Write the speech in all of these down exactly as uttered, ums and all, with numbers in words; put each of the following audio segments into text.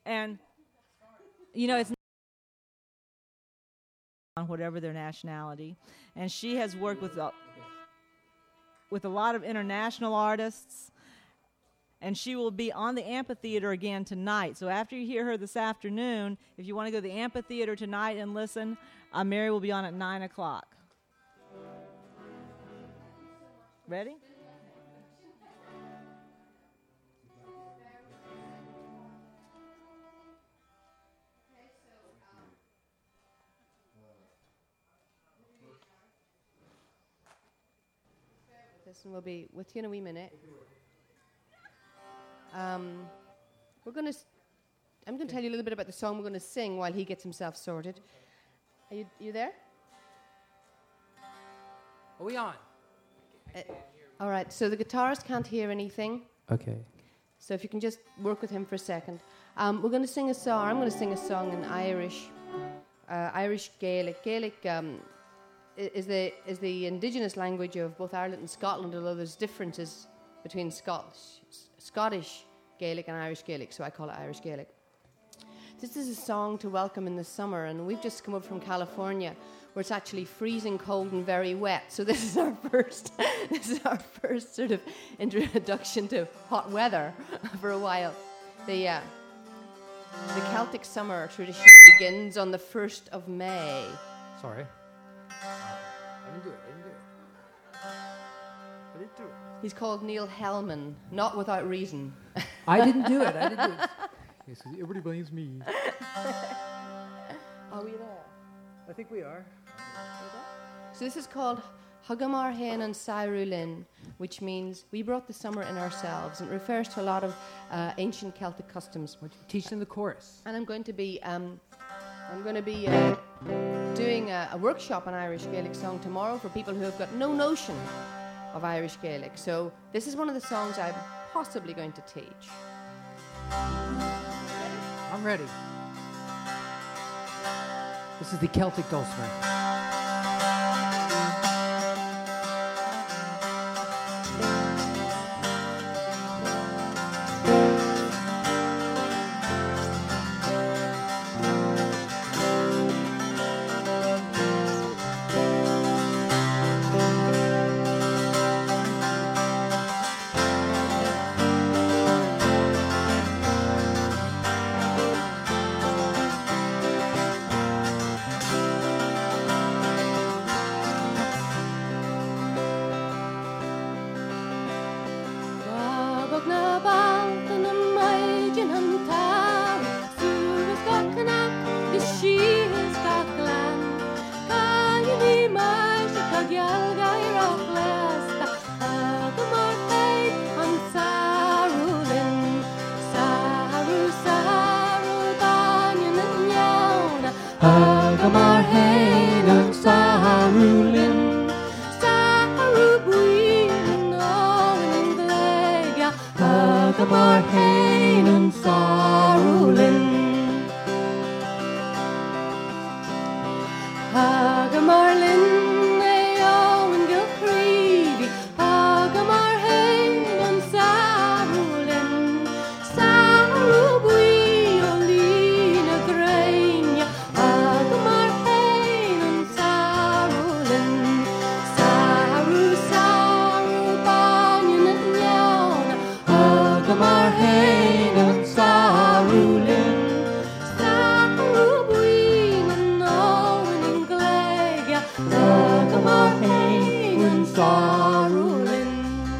And, you know, it's on whatever their nationality. And she has worked with a, with a lot of international artists. And she will be on the amphitheater again tonight. So after you hear her this afternoon, if you want to go to the amphitheater tonight and listen, uh, Mary will be on at nine o'clock. Ready? This one will be with you in a wee minute. Um, we're going to. I'm going to tell you a little bit about the song we're going to sing while he gets himself sorted. Are you, you there? Are we on? Uh, all right. So the guitarist can't hear anything. Okay. So if you can just work with him for a second. Um, we're going to sing a song. I'm going to sing a song in Irish, uh, Irish Gaelic. Gaelic um, is the is the indigenous language of both Ireland and Scotland, although there's differences between Scottish, Scottish Gaelic and Irish Gaelic, so I call it Irish Gaelic. This is a song to welcome in the summer, and we've just come up from California, where it's actually freezing cold and very wet. So this is our first, this is our first sort of introduction to hot weather for a while. The uh, the Celtic summer tradition begins on the first of May. Sorry. I didn't do it. I didn't do it. I didn't do it. He's called Neil Hellman, not without reason. I didn't do it. I didn't do it. Okay, so everybody blames me. Are we there? I think we are. So this is called Hagamar Hain and Sairulin, which means we brought the summer in ourselves, and it refers to a lot of uh, ancient Celtic customs. Why don't you teach them the chorus? And I'm going to be, um, I'm going to be uh, doing a, a workshop on Irish Gaelic song tomorrow for people who have got no notion of Irish Gaelic. So this is one of the songs I'm possibly going to teach. I'm ready. This is the Celtic dulcimer. Hagamar Hain and Sairulin, Sarubuin on Glega, Hagamar Hain and Sairulin, Hagamar Lin, Ayo and Gilcreevy, Hagamar Hain and Sairulin, Sarubui Olina Grain. Hagamar Hain and Sairulin, Saru Saru Banyan and Yauna, Hagamar Hain and Sairulin, Saru Buin and Owen and Glega, Hagamar Hain and Sairulin.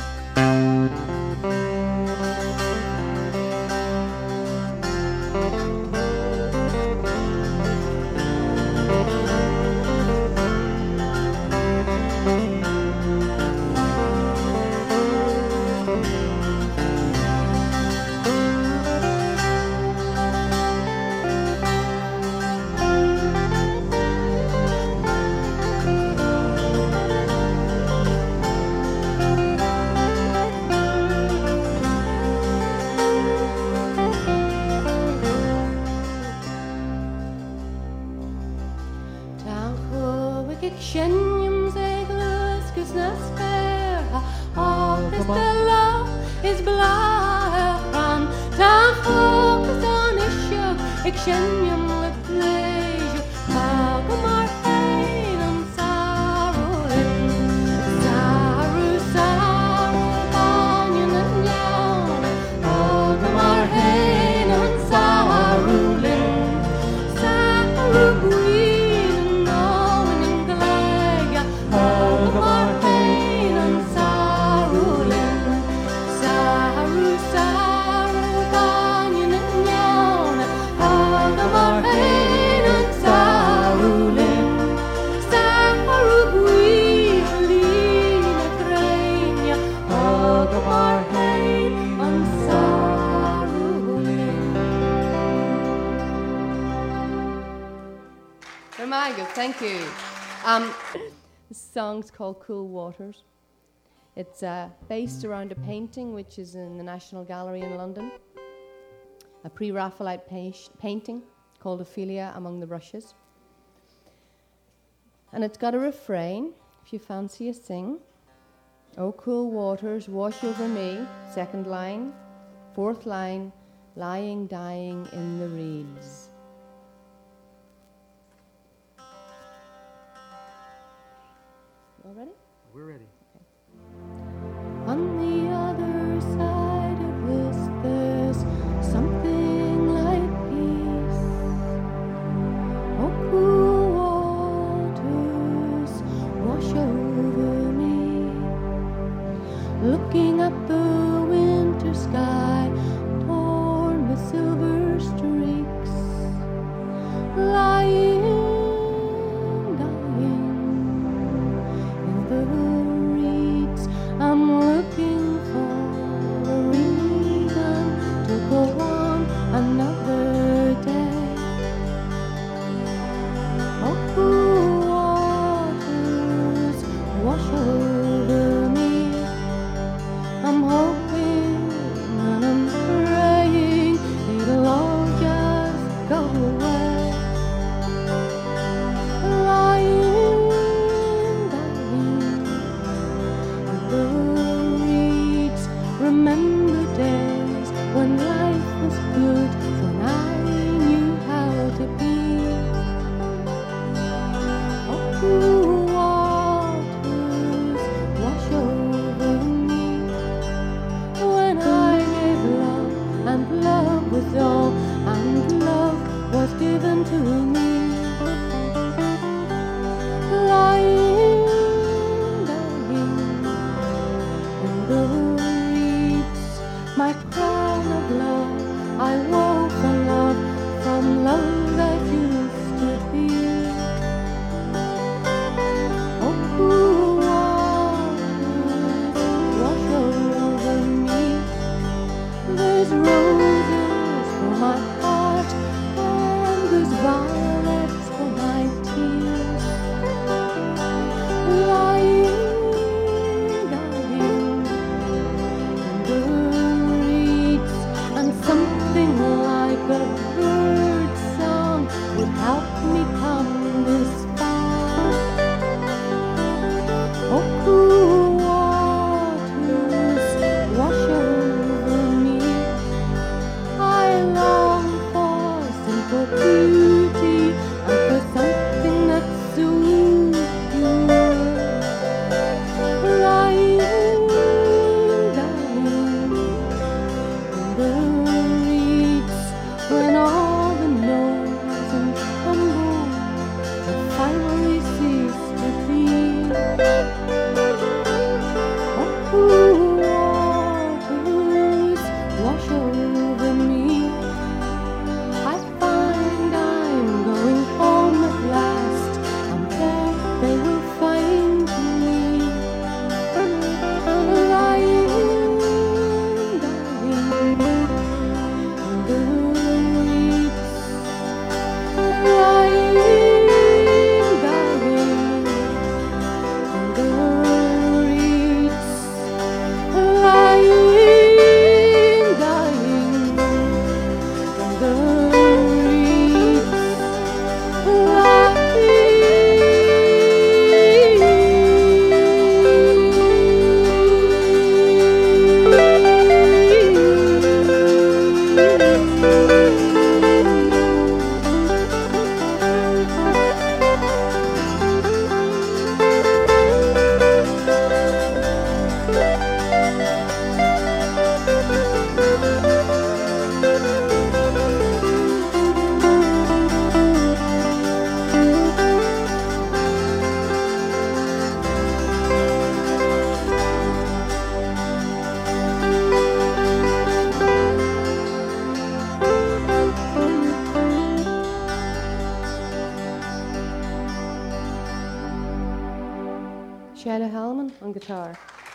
Shenium Zeglus Kusnas Fair, all is the law is Blahan, Tahok is on his ik ken je met plezier. Hou maar heen en sarolin. Saru, saru, banjen en jou. Hou maar heen en sarolin. Saru, green, nou en glega. Hou maar heen en sarolin. Saru, saru, banjen en jou. Hou maar heen en sarolin. Saru, green, line krenja. Hou maar heen en sarolin. Very good, thank you. Um, the song's called Cool Waters. It's uh, based around a painting which is in the National Gallery in London, a pre-Raphaelite pa- painting called Ophelia Among the Rushes. And it's got a refrain, if you fancy a sing. Oh, cool waters, wash over me, second line. Fourth line, lying, dying in the reeds. All ready? We're ready. On the other side of this, there's something like peace. Oh, cool waters, wash over me. Looking at the winter sky, torn with silver streaks, lying, dying in the reeds. I'm looking for a reason to go on another day. Oh, cool waters, wash over me. I'm hoping and I'm praying it'll all just go away. Lying, dying in the reeds. Remember days when life was good, when I knew how to be. Oh, cool waters, wash over me. When I gave love, and love was all, and love was given to me. Lying, dying in the reeds. My crown of love, I wore for love, from love that used to be. Oh, cool waters, wash over me. There's roses for my heart, and there's violets for my tears. Lying, dying in the reeds, and something like a bird's song would help me come this far. Oh, cool waters, wash over me. I long Milo Hellman on guitar.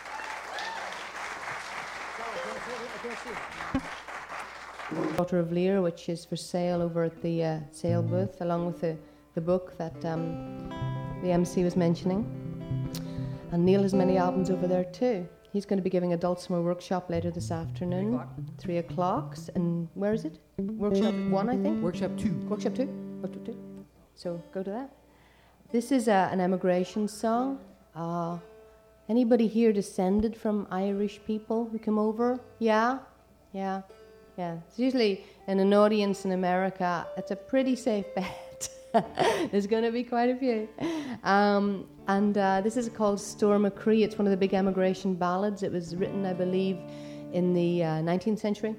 Daughter of Lear, which is for sale over at the uh, sale booth, along with the, the book that um, the M C was mentioning. And Neil has many albums over there too. He's going to be giving a Dulcimer workshop later this afternoon. Three o'clock. Three o'clock. And where is it? Workshop one, I think? Workshop two. Workshop two? Workshop two. So go to that. This is uh, an emigration song. Uh, anybody here descended from Irish people who come over? Yeah? Yeah. Yeah. It's usually in an audience in America, it's a pretty safe bet. There's going to be quite a few. Um, and uh, this is called Storm McCree. It's one of the big emigration ballads. It was written, I believe, in the uh, nineteenth century.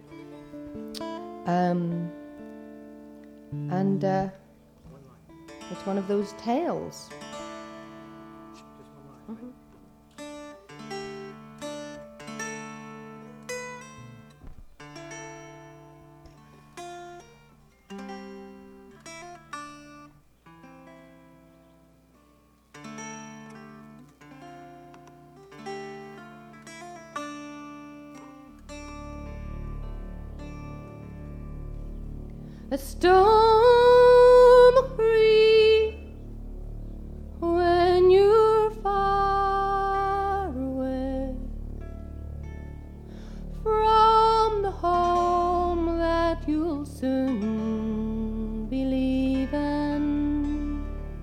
Um, and uh, it's one of those tales. Mm-hmm. A storm free when you're far away from the home that you'll soon be leaving.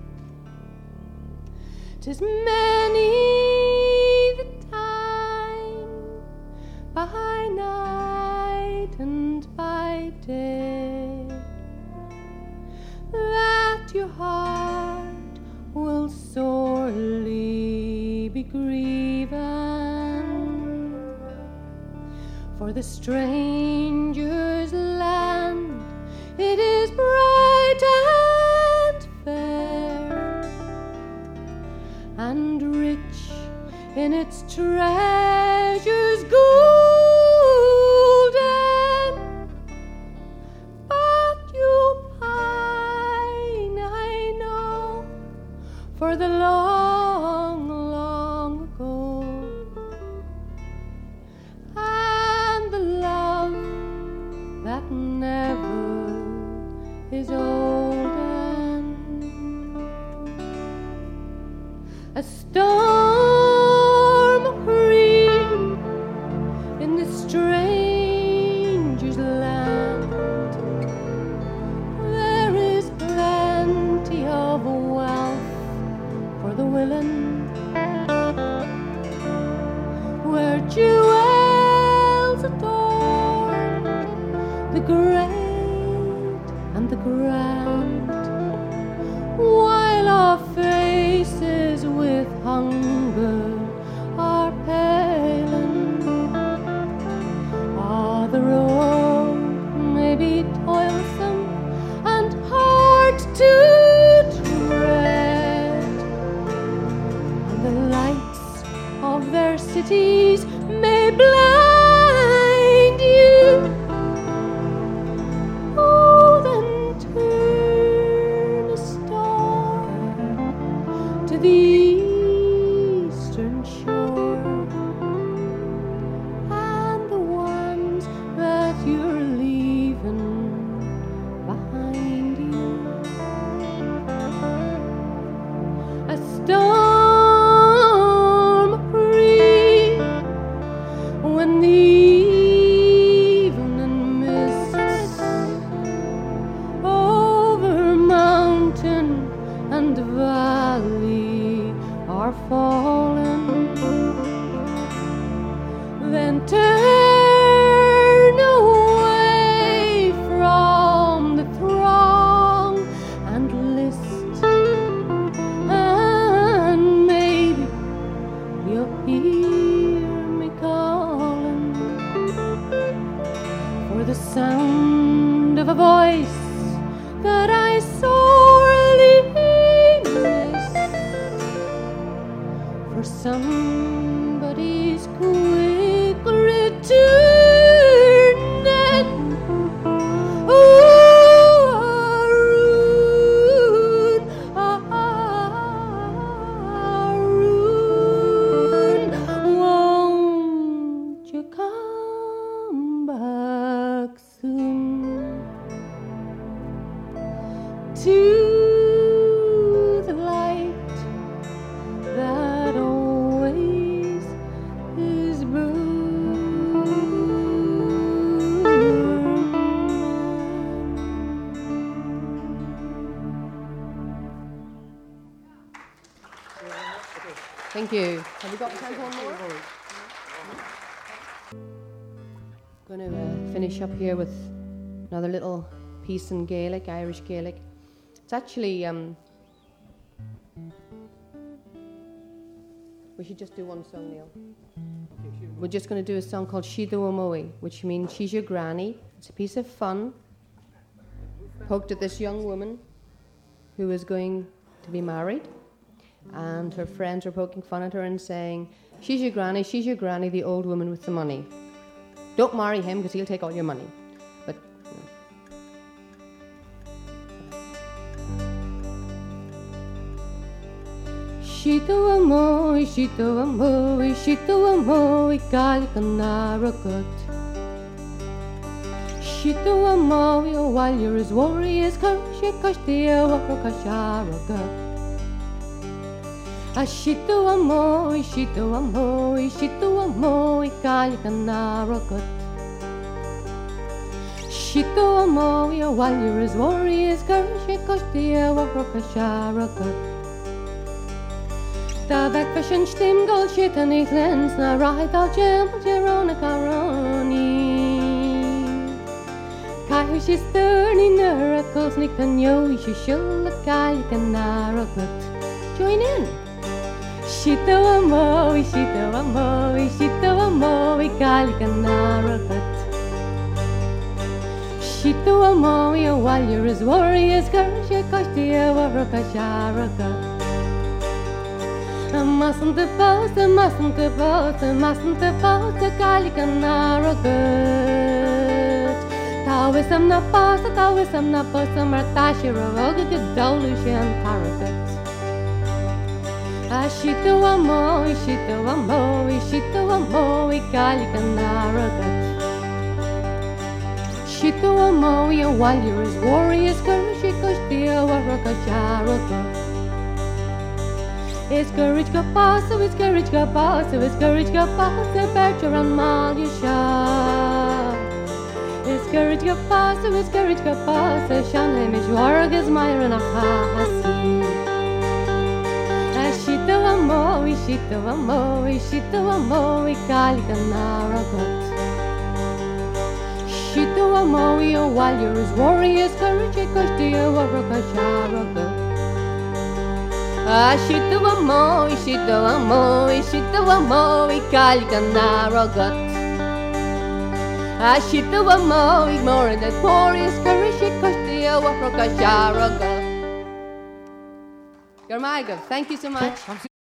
'Tis many the time by night and by day that your heart will sorely be grieving for the stranger's land. It is bright and fair and rich in its treasures golden. For the long, long ago, and the love that never is olden. A storm of green in the stranger's land. There is plenty of wealth for the willing, where jewels adorn the great and the grand, while our faces with hunger are paling. Ah, the road may be toilsome and hard to of their cities may blind you. Oh, then turn a star to the eastern shore, and the ones that you're leaving behind you. A star when the evening mists over mountain and valley are falling, then turn away from the throng and list, and maybe you'll hear me calling for the sound of a voice that I sorely miss, for somebody's quick return. Oh, Arun, Arun. Thank you. Have we got time for one more? I'm going to uh, finish up here with another little piece in Gaelic, Irish Gaelic. It's actually, um, we should just do one song, Neil. We're just going to do a song called Shida Wamoe, which means she's your granny. It's a piece of fun poked at this young woman who is going to be married, and her friends are poking fun at her and saying, she's your granny, she's your granny, the old woman with the money. Don't marry him because he'll take all your money. But you know. Shito amoy, shito amoy, shito amoy, kalkanaragut. Shito amoy, while you're as warriors, kashikashtia, wakakasharagut. Ashito amoy, shito amoy, shito amoy, kalkanaragut. Shito amoy, while you're as warriors, kashikashtia, wakakasharagut. Da vek fashion stim gold shit and it lens na right out gem jerona caroni. Kai she sturny miracles nick and yo she shul kali kanaragut. Join in. Shito amo, shito amo, shito amo, kali kanaragut. Shito amo, while you're as warriors, karshe kashtia warakasharagut. I mustn't boast, I mustn't boast, I mustn't boast, I kallikanaragut. Thou is I'm not boast, thou is I'm not boast, I'm a tashiraroga, good delusion, paragut. Ashito amo, ishito amo, ishito amo, kallikanaragut. Shito amo, while you're as warriors, karashikoshtia, warakasharagut. It's courage go pass, so it's courage go pass, so it's courage go pass, the better on mal you shall. It's courage go pass, so it's courage go pass, the shan him is wargas myron a hasi. Ashito amo, ishito amo, ishito amo, ikalikanaragut. Shito amo, while you're as warriors, courage goes to you, warakasharagut. Ashito amo, ishito amo, ishito amo, ikalikanaragut. Ashito amo, ignoring the glorious karishikoshtia warakasharagut. Your Thank you so much.